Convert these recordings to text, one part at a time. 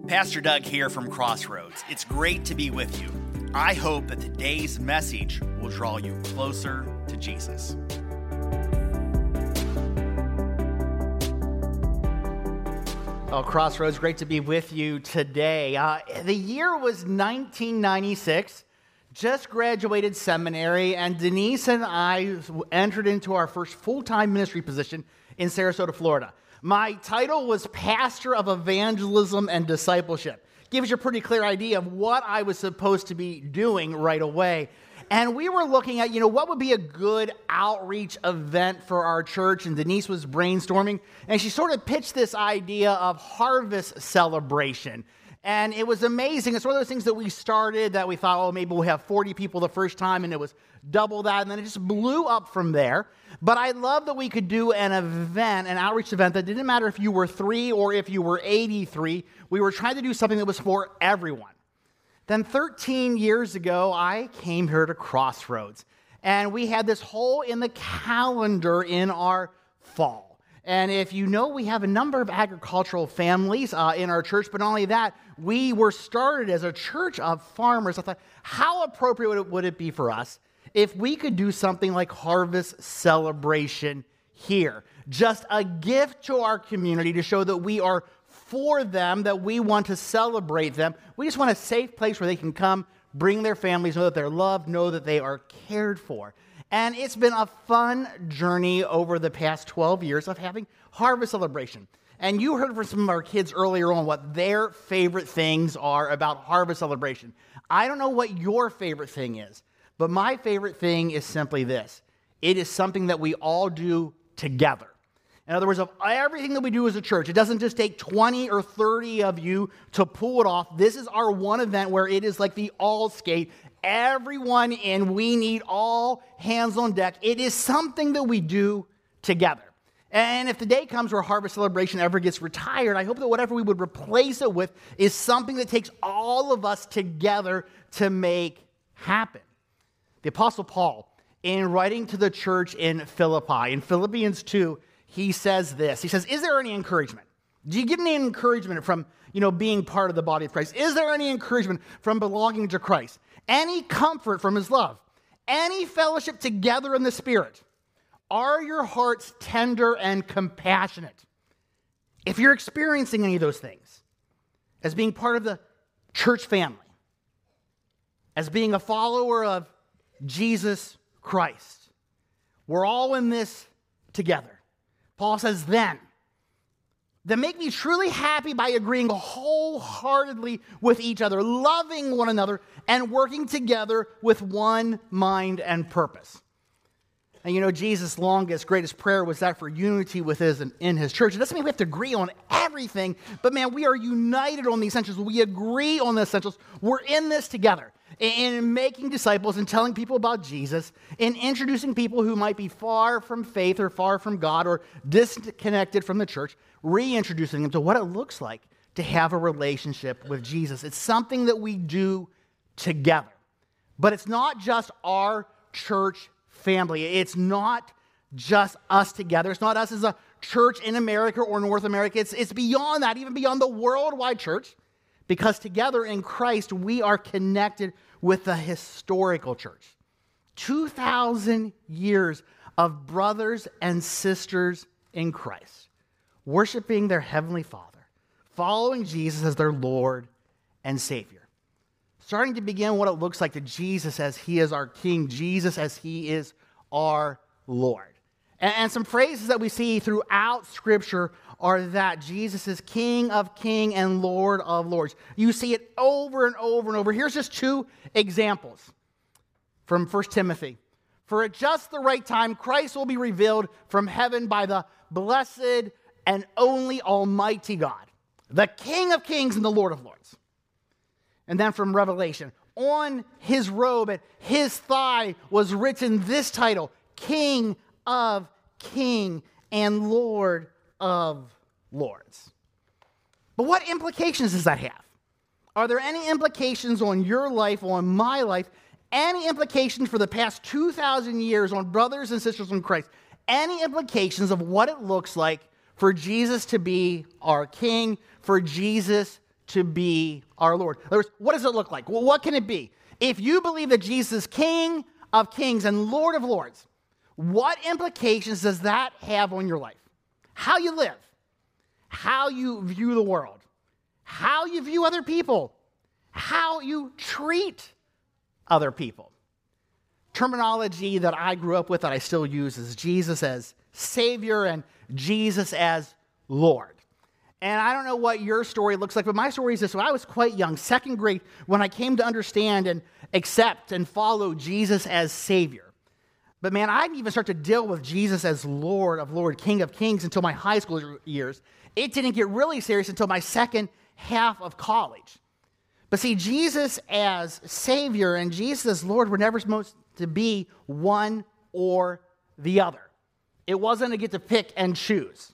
Pastor Doug here from Crossroads. It's great to be with you. I hope that today's message will draw you closer to Jesus. Oh, Crossroads, great to be with you today. The year was 1996, just graduated seminary, and Denise and I entered into our first full-time ministry position in Sarasota, Florida. My title was Pastor of Evangelism and Discipleship. Gives you a pretty clear idea of what I was supposed to be doing right away. And we were looking at, what would be a good outreach event for our church, and Denise was brainstorming, and she sort of pitched this idea of harvest celebration. And it was amazing. It's one of those things that we started that we thought, maybe we'll have 40 people the first time, and it was double that, and then it just blew up from there. But I love that we could do an event, an outreach event, that didn't matter if you were 3 or if you were 83. We were trying to do something that was for everyone. Then 13 years ago, I came here to Crossroads, and we had this hole in the calendar in our fall. And if you know, we have a number of agricultural families in our church, but not only that, we were started as a church of farmers. I thought, how appropriate would it be for us if we could do something like harvest celebration here? Just a gift to our community to show that we are for them, that we want to celebrate them. We just want a safe place where they can come, bring their families, know that they're loved, know that they are cared for. And it's been a fun journey over the past 12 years of having harvest celebration. And you heard from some of our kids earlier on what their favorite things are about harvest celebration. I don't know what your favorite thing is, but my favorite thing is simply this. It is something that we all do together. In other words, of everything that we do as a church, it doesn't just take 20 or 30 of you to pull it off. This is our one event where it is like the all skate. Everyone in, we need all hands on deck. It is something that we do together. And if the day comes where harvest celebration ever gets retired, I hope that whatever we would replace it with is something that takes all of us together to make happen. The Apostle Paul, in writing to the church in Philippi, in Philippians 2, he says this. He says, is there any encouragement? Do you get any encouragement from, being part of the body of Christ? Is there any encouragement from belonging to Christ? Any comfort from his love? Any fellowship together in the Spirit? Are your hearts tender and compassionate? If you're experiencing any of those things, as being part of the church family, as being a follower of Jesus Christ, we're all in this together. Paul says, then make me truly happy by agreeing wholeheartedly with each other, loving one another, and working together with one mind and purpose. And Jesus' longest, greatest prayer was that for unity in his church. It doesn't mean we have to agree on everything, but man, we are united on the essentials. We agree on the essentials. We're in this together. In making disciples and telling people about Jesus, in introducing people who might be far from faith or far from God or disconnected from the church, reintroducing them to what it looks like to have a relationship with Jesus. It's something that we do together. But it's not just our church family. It's not just us together. It's not us as a church in America or North America. It's beyond that, even beyond the worldwide church. Because together in Christ, we are connected with the historical church. 2,000 years of brothers and sisters in Christ, worshiping their Heavenly Father, following Jesus as their Lord and Savior. Starting to begin what it looks like to Jesus as He is our King, Jesus as He is our Lord. And some phrases that we see throughout Scripture are that Jesus is King of Kings and Lord of Lords. You see it over and over and over. Here's just 2 examples from 1 Timothy. For at just the right time, Christ will be revealed from heaven by the blessed and only Almighty God, the King of Kings and the Lord of Lords. And then from Revelation, on His robe at His thigh was written this title, King of Kings and Lord of Lords. But what implications does that have? Are there any implications on your life, on my life, any implications for the past 2,000 years on brothers and sisters in Christ? Any implications of what it looks like for Jesus to be our King, for Jesus to be our Lord. In other words, what does it look like? Well, what can it be? If you believe that Jesus is King of kings and Lord of lords, what implications does that have on your life? How you live, how you view the world, how you view other people, how you treat other people. Terminology that I grew up with that I still use is Jesus as Savior and Jesus as Lord. And I don't know what your story looks like, but my story is this. When I was quite young, second grade, when I came to understand and accept and follow Jesus as Savior. But man, I didn't even start to deal with Jesus as Lord of Lords, King of Kings until my high school years. It didn't get really serious until my second half of college. But see, Jesus as Savior and Jesus as Lord were never supposed to be one or the other. It wasn't a get to pick and choose.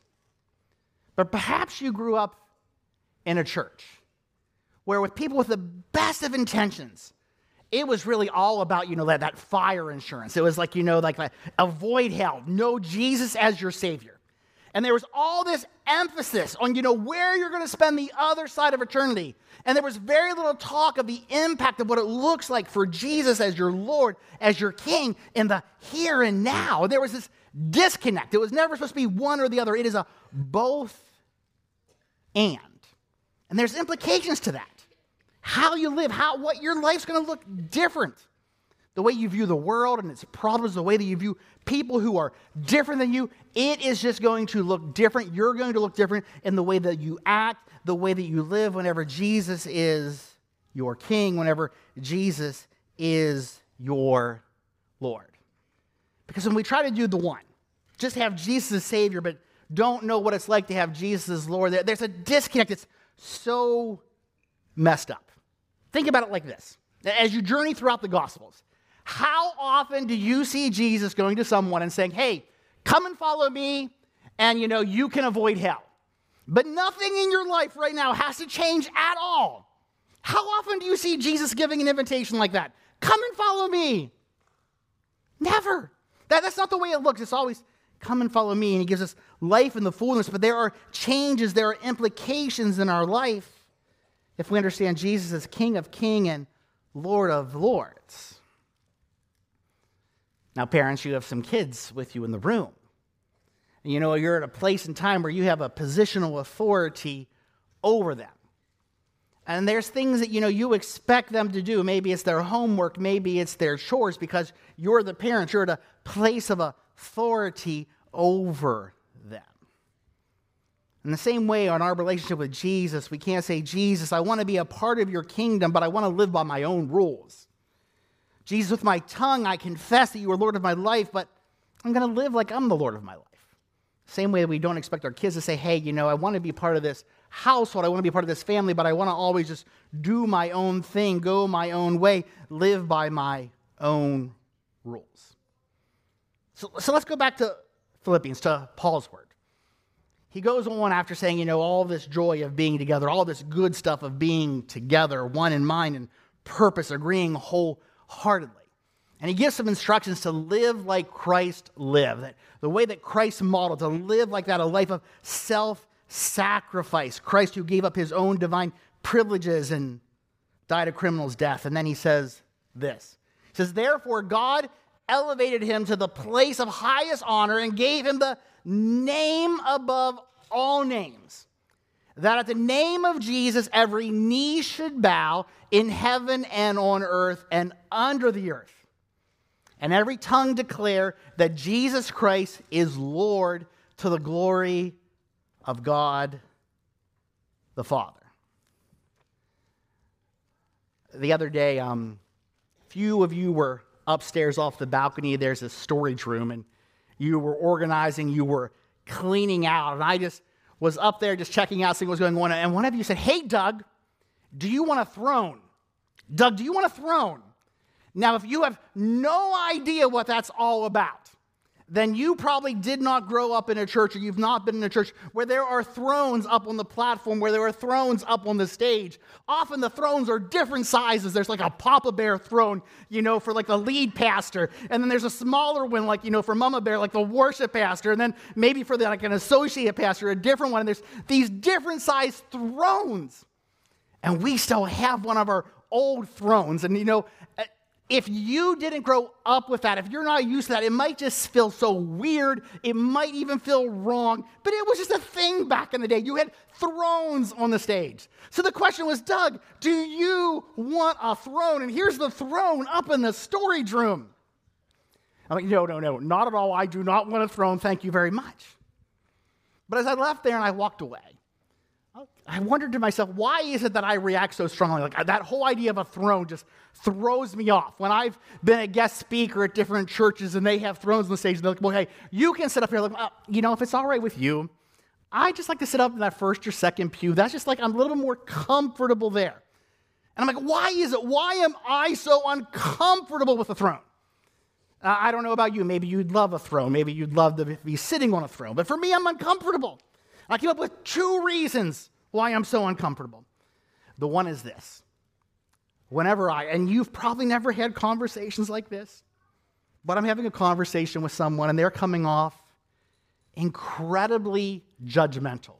But perhaps you grew up in a church where with people with the best of intentions, it was really all about, that fire insurance. It was like, avoid hell, know Jesus as your Savior. And there was all this emphasis on, where you're going to spend the other side of eternity. And there was very little talk of the impact of what it looks like for Jesus as your Lord, as your King in the here and now. There was this disconnect. It was never supposed to be one or the other. It is a both and. And there's implications to that. How you live, what your life's going to look different. The way you view the world and its problems, the way that you view people who are different than you, it is just going to look different. You're going to look different in the way that you act, the way that you live whenever Jesus is your King, whenever Jesus is your Lord. Because when we try to do the one, just have Jesus as Savior, but don't know what it's like to have Jesus as Lord, there's a disconnect that's so messed up. Think about it like this. As you journey throughout the Gospels, how often do you see Jesus going to someone and saying, hey, come and follow me, and you can avoid hell. But nothing in your life right now has to change at all. How often do you see Jesus giving an invitation like that? Come and follow me. Never. That's not the way it looks. It's always, come and follow me, and he gives us life in the fullness. But there are changes, there are implications in our life if we understand Jesus as King of Kings and Lord of Lords. Now, parents, you have some kids with you in the room. And you're at a place and time where you have a positional authority over them. And there's things that, you expect them to do. Maybe it's their homework, maybe it's their chores, because you're the parent. You're at a place of authority over them. In the same way, on our relationship with Jesus, we can't say, Jesus, I want to be a part of your kingdom, but I want to live by my own rules. Jesus, with my tongue, I confess that you are Lord of my life, but I'm going to live like I'm the Lord of my life. Same way that we don't expect our kids to say, hey, I want to be part of this household, I want to be part of this family, but I want to always just do my own thing, go my own way, live by my own rules. So let's go back to Philippians, to Paul's word. He goes on after saying, all this joy of being together, all this good stuff of being together, one in mind and purpose, agreeing wholeheartedly. And he gives some instructions to live like Christ lived, that the way that Christ modeled, to live like that, a life of self-sacrifice. Christ who gave up his own divine privileges and died a criminal's death. And then he says this. He says, therefore God elevated him to the place of highest honor and gave him the name above all names, that at the name of Jesus every knee should bow in heaven and on earth and under the earth, and every tongue declare that Jesus Christ is Lord, to the glory of God the Father. The other day, few of you were upstairs off the balcony. There's a storage room, and you were organizing, you were cleaning out, and I just was up there just checking out, seeing what was going on, and one of you said, hey, Doug, do you want a throne? Doug, do you want a throne? Now, if you have no idea what that's all about, then you probably did not grow up in a church, or you've not been in a church where there are thrones up on the platform, where there are thrones up on the stage. Often the thrones are different sizes. There's like a Papa Bear throne, for like the lead pastor. And then there's a smaller one, like, for Mama Bear, like the worship pastor. And then maybe for like an associate pastor, a different one. And there's these different sized thrones. And we still have one of our old thrones. And if you didn't grow up with that, if you're not used to that, it might just feel so weird. It might even feel wrong. But it was just a thing back in the day. You had thrones on the stage. So the question was, Doug, do you want a throne? And here's the throne up in the storage room. I'm like, no, not at all. I do not want a throne. Thank you very much. But as I left there and I walked away, I wondered to myself, why is it that I react so strongly? Like that whole idea of a throne just throws me off. When I've been a guest speaker at different churches and they have thrones on the stage, and they're like, well, hey, you can sit up here. Like, if it's all right with you, I just like to sit up in that first or second pew. That's just like I'm a little more comfortable there. And I'm like, why is it? Why am I so uncomfortable with a throne? I don't know about you. Maybe you'd love a throne. Maybe you'd love to be sitting on a throne. But for me, I'm uncomfortable. I came up with 2 reasons why I'm so uncomfortable. The one is this. Whenever and you've probably never had conversations like this, but I'm having a conversation with someone and they're coming off incredibly judgmental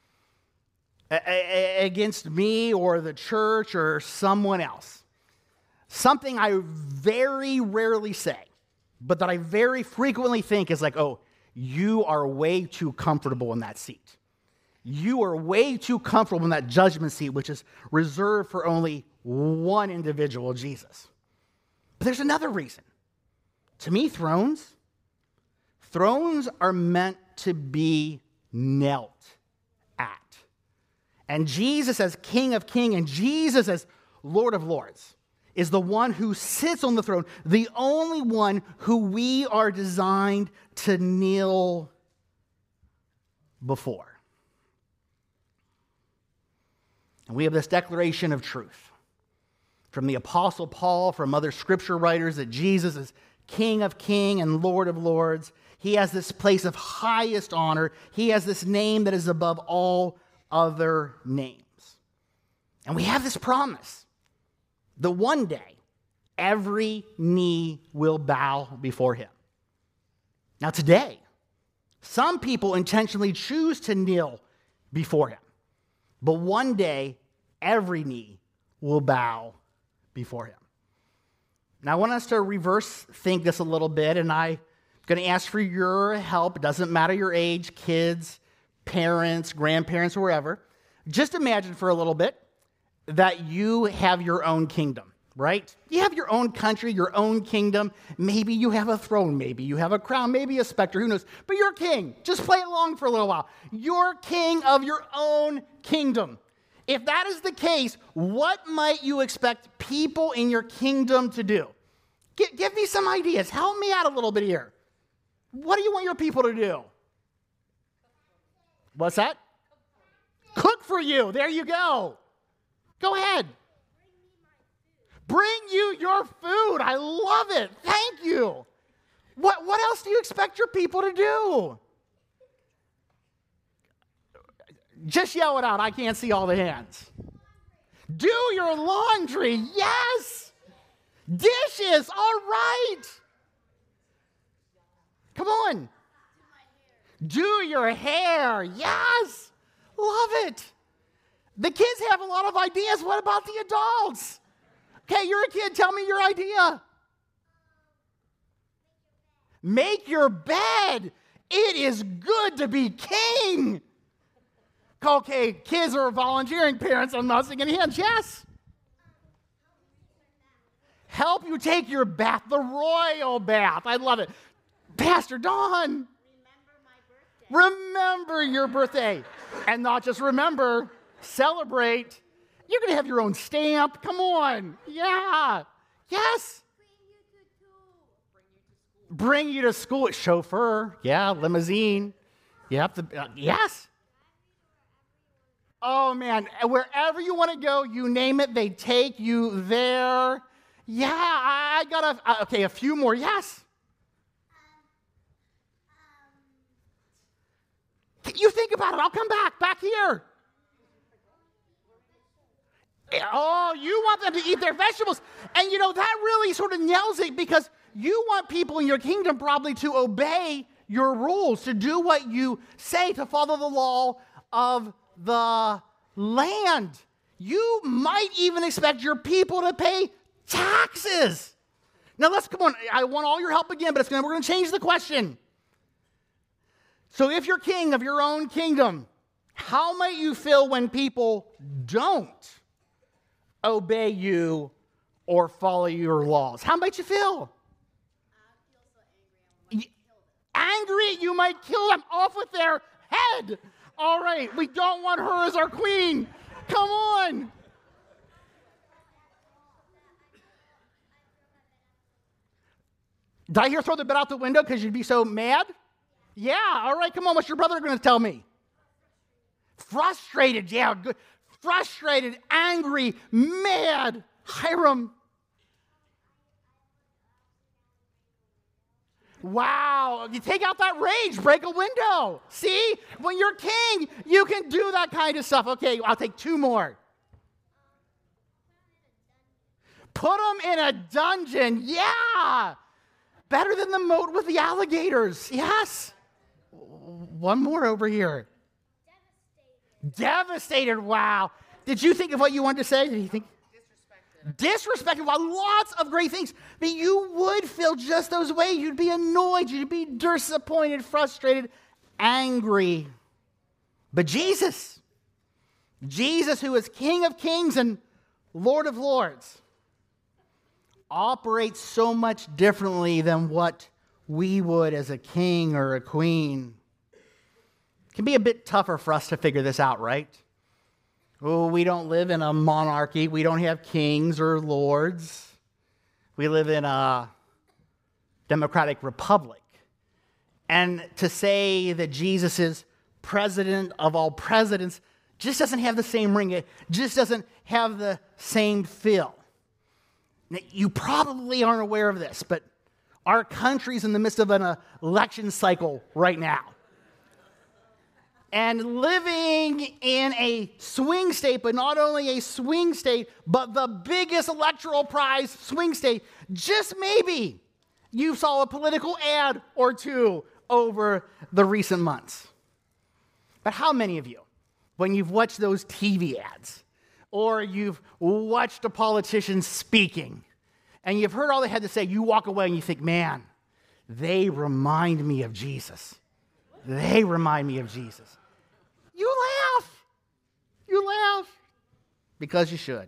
against me or the church or someone else. Something I very rarely say, but that I very frequently think is like, oh, you are way too comfortable in that seat. You are way too comfortable in that judgment seat, which is reserved for only one individual, Jesus. But there's another reason. To me, thrones are meant to be knelt at. And Jesus as King of Kings and Jesus as Lord of Lords is the one who sits on the throne, the only one who we are designed to kneel before. And we have this declaration of truth from the Apostle Paul, from other scripture writers, that Jesus is King of Kings and Lord of Lords. He has this place of highest honor. He has this name that is above all other names. And we have this promise that one day every knee will bow before him. Now today, some people intentionally choose to kneel before him. But one day, every knee will bow before him. Now, I want us to reverse think this a little bit, and I'm going to ask for your help. It doesn't matter your age, kids, parents, grandparents, or wherever. Just imagine for a little bit that you have your own kingdom, right? You have your own country, your own kingdom. Maybe you have a throne. Maybe you have a crown. Maybe a scepter. Who knows? But you're king. Just play along for a little while. You're king of your own kingdom. If that is the case, what might you expect people in your kingdom to do? Give me some ideas. Help me out a little bit here. What do you want your people to do? What's that? Cook for you. There you go. Go ahead. Bring you your food. I love it. Thank you. What else do you expect your people to do? Just yell it out. I can't see all the hands. Do your laundry. Yes. Dishes. All right. Come on. Do your hair. Yes. Love it. The kids have a lot of ideas. What about the adults? Okay, you're a kid. Tell me your idea. Make your bed. It is good to be king. Okay, kids are volunteering. Parents, I'm not seeing any hands. Yes. Help you take your bath, the royal bath. I love it. Pastor Dawn. Remember your birthday. And not just remember, celebrate. You're going to have your own stamp. Come on. Yeah. Yes. Bring you to school. Chauffeur. Yeah. Limousine. Yep. Yes. Oh, man. Wherever you want to go, you name it, they take you there. Yeah. I got a few more. Yes. You think about it. I'll come back here. Oh, you want them to eat their vegetables. And that really sort of nails it, because you want people in your kingdom probably to obey your rules, to do what you say, to follow the law of the land. You might even expect your people to pay taxes. Now come on, I want all your help again, but we're going to change the question. So if you're king of your own kingdom, how might you feel when people don't obey you or follow your laws? How might you feel? I feel so angry. You might kill them off with their head. All right, we don't want her as our queen. Come on. Did I hear throw the bed out the window because you'd be so mad? Yeah, all right, come on. What's your brother going to tell me? Frustrated, yeah, good. Frustrated, angry, mad. Hiram. Wow, you take out that rage, break a window. See, when you're king, you can do that kind of stuff. Okay, I'll take 2 more. Put them in a dungeon, yeah. Better than the moat with the alligators, yes. 1 more over here. Devastated, wow. Did you think of what you wanted to say? Did you think? Disrespected. Wow, lots of great things. But you would feel just those ways. You'd be annoyed. You'd be disappointed, frustrated, angry. But Jesus, who is King of Kings and Lord of Lords, operates so much differently than what we would as a king or a queen. It can be a bit tougher for us to figure this out, right? Oh, we don't live in a monarchy. We don't have kings or lords. We live in a democratic republic. And to say that Jesus is president of all presidents just doesn't have the same ring. It just doesn't have the same feel. Now, you probably aren't aware of this, but our country's in the midst of an election cycle right now. And living in a swing state, but not only a swing state, but the biggest electoral prize swing state, just maybe you saw a political ad or 2 over the recent months. But how many of you, when you've watched those TV ads, or you've watched a politician speaking, and you've heard all they had to say, you walk away and you think, man, they remind me of Jesus. They remind me of Jesus. You laugh. You laugh. Because you should.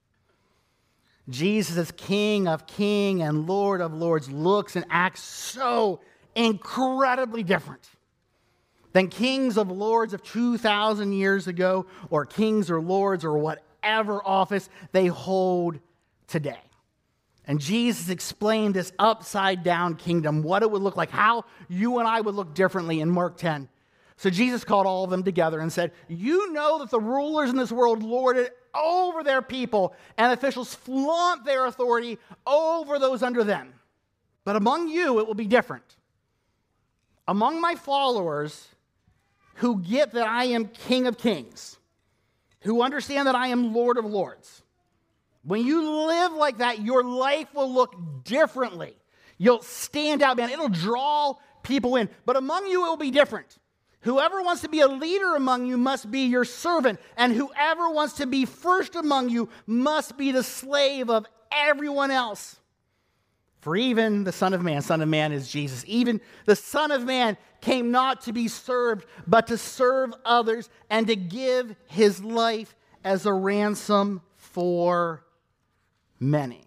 Jesus as King of Kings and Lord of Lords looks and acts so incredibly different than kings of lords of 2,000 years ago, or kings or lords or whatever office they hold today. And Jesus explained this upside down kingdom, what it would look like, how you and I would look differently in Mark 10. So Jesus called all of them together and said, you know that the rulers in this world lord it over their people, and officials flaunt their authority over those under them. But among you, it will be different. Among my followers who get that I am King of Kings, who understand that I am Lord of Lords, when you live like that, your life will look differently. You'll stand out, man. It'll draw people in. But among you, it will be different. Whoever wants to be a leader among you must be your servant, and whoever wants to be first among you must be the slave of everyone else. For even the Son of Man is Jesus, even the Son of Man came not to be served, but to serve others and to give his life as a ransom for many.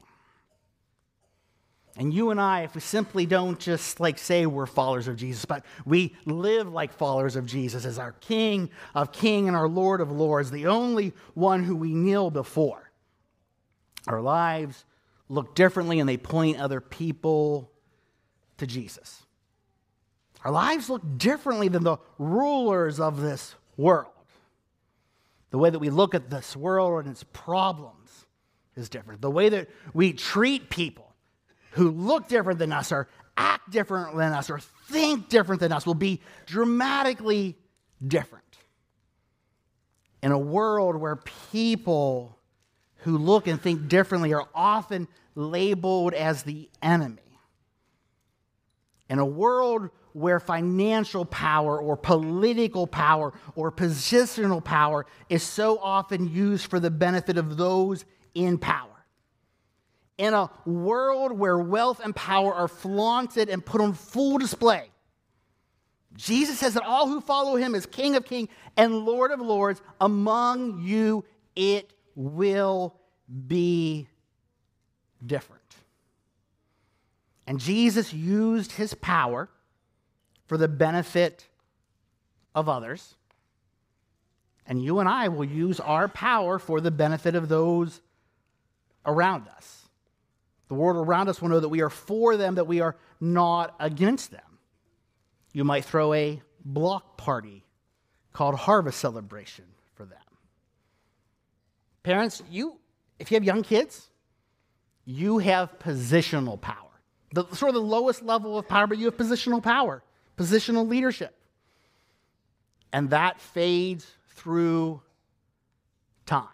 And you and I, if we simply don't just say we're followers of Jesus, but we live like followers of Jesus as our King of Kings and our Lord of Lords, the only one who we kneel before, our lives look differently and they point other people to Jesus. Our lives look differently than the rulers of this world. The way that we look at this world and its problems is different. The way that we treat people who look different than us or act different than us or think different than us will be dramatically different. In a world where people who look and think differently are often labeled as the enemy. In a world where financial power or political power or positional power is so often used for the benefit of those in power. In a world where wealth and power are flaunted and put on full display, Jesus says that all who follow him as King of Kings and Lord of Lords, among you it will be different. And Jesus used his power for the benefit of others. And you and I will use our power for the benefit of those around us. The world around us will know that we are for them, that we are not against them. You might throw a block party called Harvest Celebration for them. Parents, if you have young kids, you have positional power. Sort of the lowest level of power, but you have positional power, positional leadership. And that fades through time.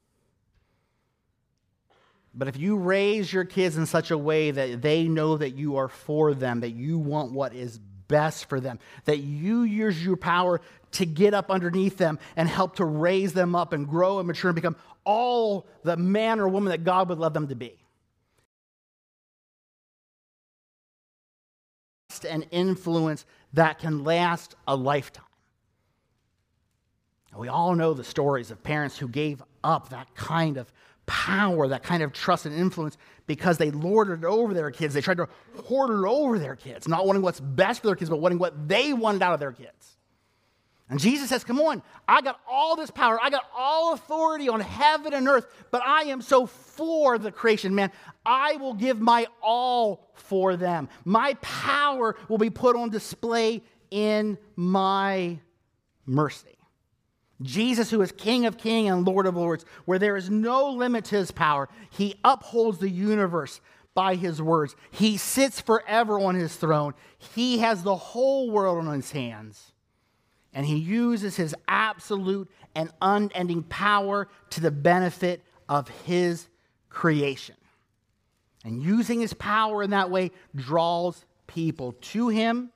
But if you raise your kids in such a way that they know that you are for them, that you want what is best for them, that you use your power to get up underneath them and help to raise them up and grow and mature and become all the man or woman that God would love them to be. And influence that can last a lifetime. And we all know the stories of parents who gave up that kind of power, that kind of trust and influence because they lorded it over their kids. They tried to hoard it over their kids, not wanting what's best for their kids, but wanting what they wanted out of their kids. And Jesus says, come on, I got all this power. I got all authority on heaven and earth, but I am so for the creation, man. I will give my all for them. My power will be put on display in my mercy. Jesus, who is King of Kings and Lord of Lords, where there is no limit to his power, he upholds the universe by his words. He sits forever on his throne. He has the whole world on his hands. And he uses his absolute and unending power to the benefit of his creation. And using his power in that way draws people to him.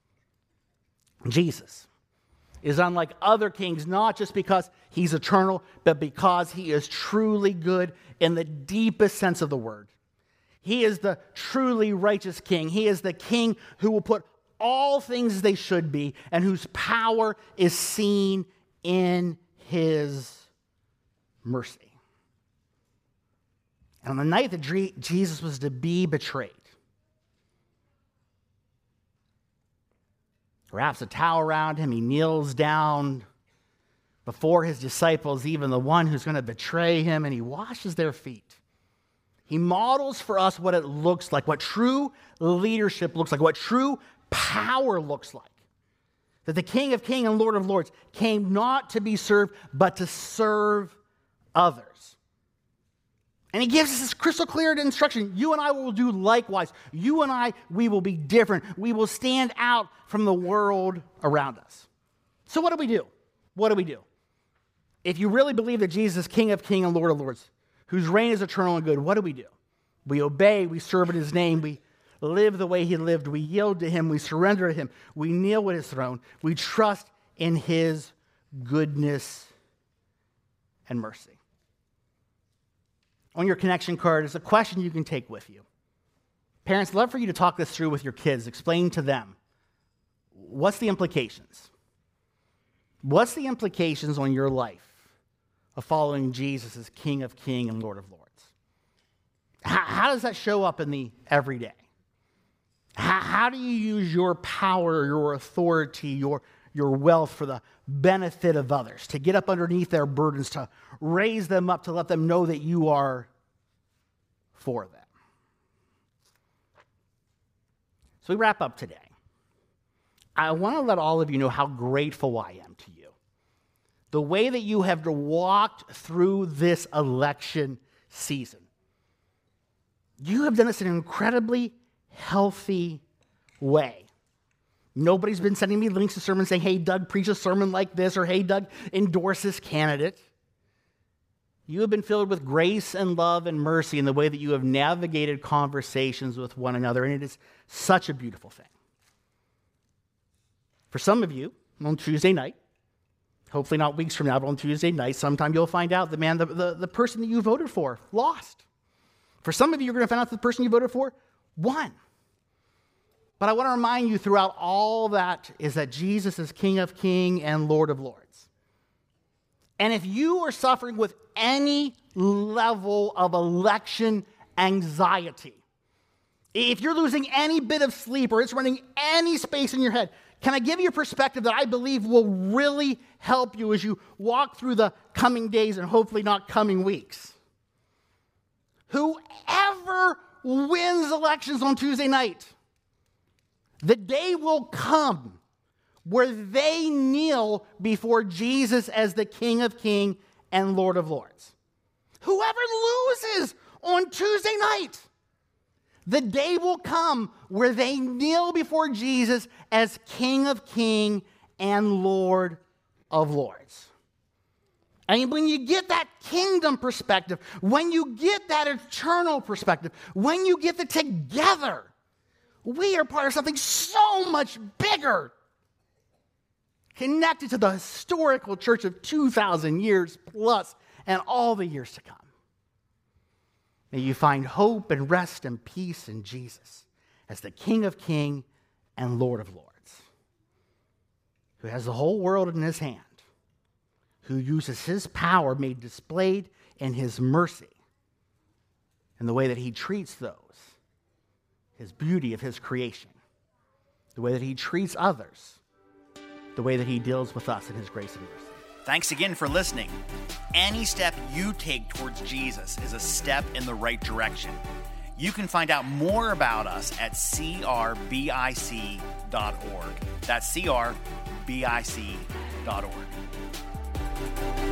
Jesus is unlike other kings, not just because he's eternal, but because he is truly good in the deepest sense of the word. He is the truly righteous king. He is the king who will put all things as they should be, and whose power is seen in his mercy. And on the night that Jesus was to be betrayed, wraps a towel around him, he kneels down before his disciples, even the one who's going to betray him, and he washes their feet. He models for us what it looks like, what true leadership looks like, what true power looks like. That the King of Kings and Lord of Lords came not to be served, but to serve others. And he gives us this crystal clear instruction. You and I will do likewise. You and I, we will be different. We will stand out from the world around us. So what do we do? What do we do? If you really believe that Jesus is King of Kings and Lord of Lords, whose reign is eternal and good, what do? We obey, we serve in his name, we live the way he lived, we yield to him, we surrender to him, we kneel at his throne, we trust in his goodness and mercy. On your connection card is a question you can take with you. Parents, I'd love for you to talk this through with your kids. Explain to them, what's the implications? What's the implications on your life of following Jesus as King of Kings and Lord of Lords? How does that show up in the everyday? How do you use your power, your authority, your wealth for the benefit of others, to get up underneath their burdens, to raise them up, to let them know that you are for them? So we wrap up today. I want to let all of you know how grateful I am to you. The way that you have walked through this election season. You have done this in an incredibly healthy way. Nobody's been sending me links to sermons saying, hey, Doug, preach a sermon like this, or hey, Doug, endorse this candidate. You have been filled with grace and love and mercy in the way that you have navigated conversations with one another, and it is such a beautiful thing. For some of you, on Tuesday night, hopefully not weeks from now, but on Tuesday night, sometime you'll find out that, man, the person that you voted for lost. For some of you, you're going to find out that the person you voted for won. But I want to remind you throughout all that is that Jesus is King of Kings and Lord of Lords. And if you are suffering with any level of election anxiety, if you're losing any bit of sleep or it's running any space in your head, can I give you a perspective that I believe will really help you as you walk through the coming days and hopefully not coming weeks? Whoever wins elections on Tuesday night, the day will come where they kneel before Jesus as the King of Kings and Lord of Lords. Whoever loses on Tuesday night, the day will come where they kneel before Jesus as King of Kings and Lord of Lords. And when you get that kingdom perspective, when you get that eternal perspective, when you get it together, we are part of something so much bigger, connected to the historical church of 2,000 years plus and all the years to come. May you find hope and rest and peace in Jesus as the King of Kings and Lord of Lords, who has the whole world in his hand, who uses his power made displayed in his mercy in the way that he treats those, his beauty of his creation, the way that he treats others, the way that he deals with us in his grace and mercy. Thanks again for listening. Any step you take towards Jesus is a step in the right direction. You can find out more about us at crbic.org. That's crbic.org.